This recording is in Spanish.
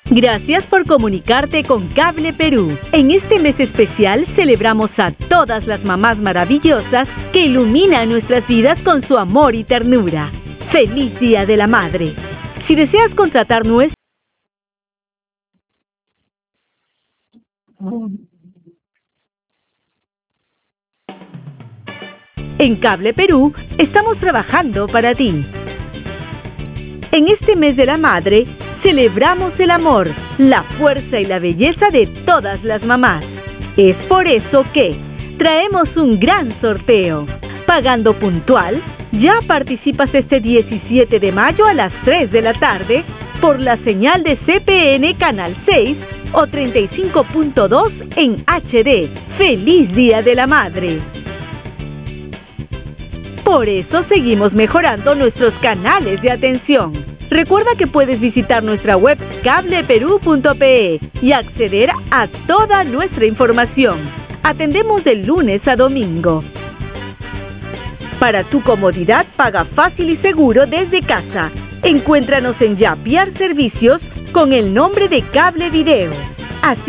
Gracias por comunicarte con Cable Perú. En este mes especial celebramos a todas las mamás maravillosas que iluminan nuestras vidas con su amor y ternura. ¡Feliz Día de la Madre! Si deseas contratar nuestro... En Cable Perú estamos trabajando para ti. En este mes de la Madre, celebramos el amor, la fuerza y la belleza de todas las mamás. Es por eso que traemos un gran sorteo. Pagando puntual, ya participas este 17 de mayo a las 3 de la tarde por la señal de CPN Canal 6 o 35.2 en HD. ¡Feliz Día de la Madre! Por eso seguimos mejorando nuestros canales de atención. Recuerda que puedes visitar nuestra web cableperú.pe y acceder a toda nuestra información. Atendemos de lunes a domingo. Para tu comodidad, paga fácil y seguro desde casa. Encuéntranos en Yapiar Servicios con el nombre de Cable Video. Así